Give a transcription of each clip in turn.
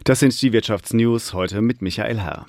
Das sind die Wirtschaftsnews heute mit Michael Herr.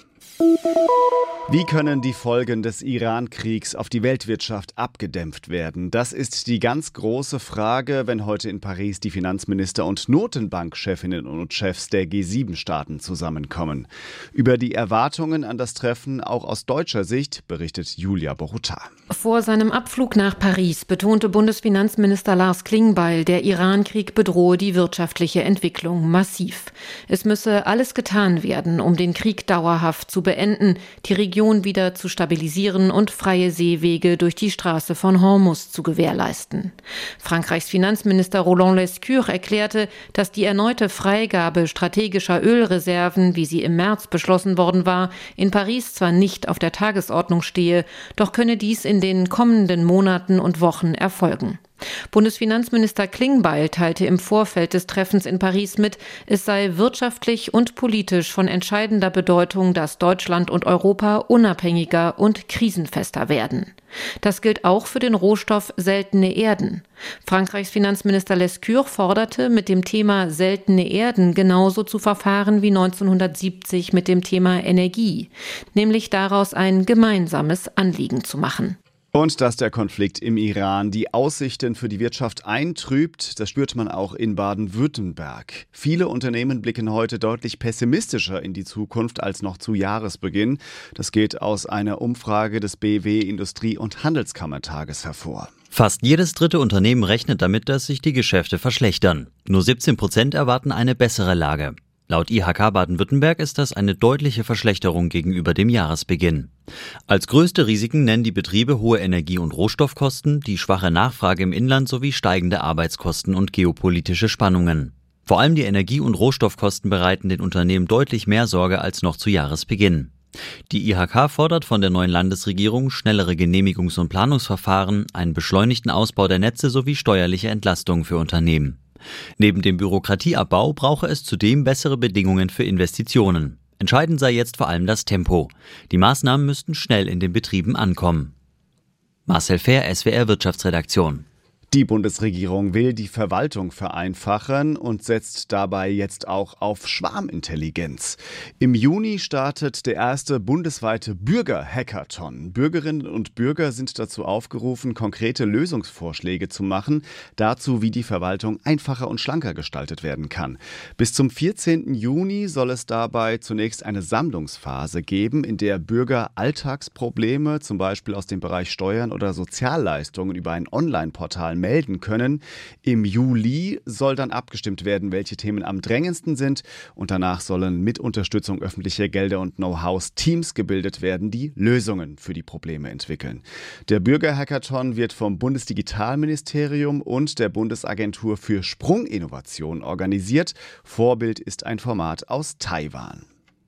Wie können die Folgen des Iran-Kriegs auf die Weltwirtschaft abgedämpft werden? Das ist die ganz große Frage, wenn heute in Paris die Finanzminister und Notenbankchefinnen und Chefs der G7-Staaten zusammenkommen. Über die Erwartungen an das Treffen auch aus deutscher Sicht berichtet Julia Boruta. Vor seinem Abflug nach Paris betonte Bundesfinanzminister Lars Klingbeil, der Iran-Krieg bedrohe die wirtschaftliche Entwicklung massiv. Es müsse alles getan werden, um den Krieg dauerhaft zu beenden, die Region wieder zu stabilisieren und freie Seewege durch die Straße von Hormuz zu gewährleisten. Frankreichs Finanzminister Roland Lescure erklärte, dass die erneute Freigabe strategischer Ölreserven, wie sie im März beschlossen worden war, in Paris zwar nicht auf der Tagesordnung stehe, doch könne dies in den kommenden Monaten und Wochen erfolgen. Bundesfinanzminister Klingbeil teilte im Vorfeld des Treffens in Paris mit, es sei wirtschaftlich und politisch von entscheidender Bedeutung, dass Deutschland und Europa unabhängiger und krisenfester werden. Das gilt auch für den Rohstoff seltene Erden. Frankreichs Finanzminister Lescure forderte, mit dem Thema seltene Erden genauso zu verfahren wie 1970 mit dem Thema Energie, nämlich daraus ein gemeinsames Anliegen zu machen. Und dass der Konflikt im Iran die Aussichten für die Wirtschaft eintrübt, das spürt man auch in Baden-Württemberg. Viele Unternehmen blicken heute deutlich pessimistischer in die Zukunft als noch zu Jahresbeginn. Das geht aus einer Umfrage des BW Industrie- und Handelskammertages hervor. Fast jedes dritte Unternehmen rechnet damit, dass sich die Geschäfte verschlechtern. Nur 17% erwarten eine bessere Lage. Laut IHK Baden-Württemberg ist das eine deutliche Verschlechterung gegenüber dem Jahresbeginn. Als größte Risiken nennen die Betriebe hohe Energie- und Rohstoffkosten, die schwache Nachfrage im Inland sowie steigende Arbeitskosten und geopolitische Spannungen. Vor allem die Energie- und Rohstoffkosten bereiten den Unternehmen deutlich mehr Sorge als noch zu Jahresbeginn. Die IHK fordert von der neuen Landesregierung schnellere Genehmigungs- und Planungsverfahren, einen beschleunigten Ausbau der Netze sowie steuerliche Entlastungen für Unternehmen. Neben dem Bürokratieabbau brauche es zudem bessere Bedingungen für Investitionen. Entscheidend sei jetzt vor allem das Tempo. Die Maßnahmen müssten schnell in den Betrieben ankommen. Marcel Fehr, SWR Wirtschaftsredaktion. Die Bundesregierung will die Verwaltung vereinfachen und setzt dabei jetzt auch auf Schwarmintelligenz. Im Juni startet der erste bundesweite Bürger-Hackathon. Bürgerinnen und Bürger sind dazu aufgerufen, konkrete Lösungsvorschläge zu machen, dazu, wie die Verwaltung einfacher und schlanker gestaltet werden kann. Bis zum 14. Juni soll es dabei zunächst eine Sammlungsphase geben, in der Bürger Alltagsprobleme, zum Beispiel aus dem Bereich Steuern oder Sozialleistungen, über ein Online-Portal melden können. Im Juli soll dann abgestimmt werden, welche Themen am drängendsten sind, und danach sollen mit Unterstützung öffentlicher Gelder und Know-hows Teams gebildet werden, die Lösungen für die Probleme entwickeln. Der Bürger-Hackathon wird vom Bundesdigitalministerium und der Bundesagentur für Sprunginnovation organisiert. Vorbild ist ein Format aus Taiwan.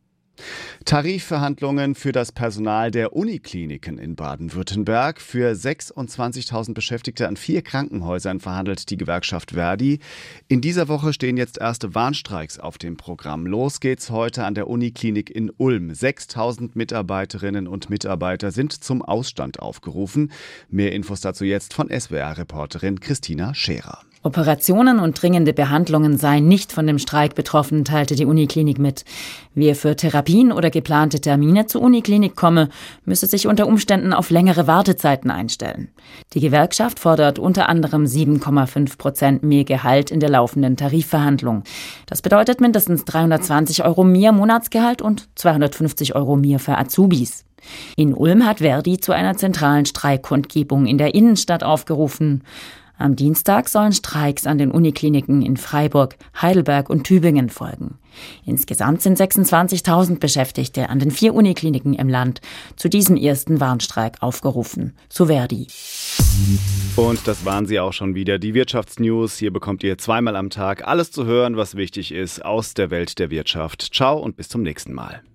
Tarifverhandlungen für das Personal der Unikliniken in Baden-Württemberg. Für 26.000 Beschäftigte an 4 Krankenhäusern verhandelt die Gewerkschaft ver.di. In dieser Woche stehen jetzt erste Warnstreiks auf dem Programm. Los geht's heute an der Uniklinik in Ulm. 6.000 Mitarbeiterinnen und Mitarbeiter sind zum Ausstand aufgerufen. Mehr Infos dazu jetzt von SWR-Reporterin Christina Scherer. Operationen und dringende Behandlungen seien nicht von dem Streik betroffen, teilte die Uniklinik mit. Wer für Therapien oder geplante Termine zur Uniklinik komme, müsse sich unter Umständen auf längere Wartezeiten einstellen. Die Gewerkschaft fordert unter anderem 7,5% mehr Gehalt in der laufenden Tarifverhandlung. Das bedeutet mindestens 320 € mehr Monatsgehalt und 250 € mehr für Azubis. In Ulm hat ver.di zu einer zentralen Streikkundgebung in der Innenstadt aufgerufen. Am Dienstag sollen Streiks an den Unikliniken in Freiburg, Heidelberg und Tübingen folgen. Insgesamt sind 26.000 Beschäftigte an den 4 Unikliniken im Land zu diesem ersten Warnstreik aufgerufen, so ver.di. Und das waren sie auch schon wieder, die Wirtschaftsnews. Hier bekommt ihr zweimal am Tag alles zu hören, was wichtig ist aus der Welt der Wirtschaft. Ciao und bis zum nächsten Mal.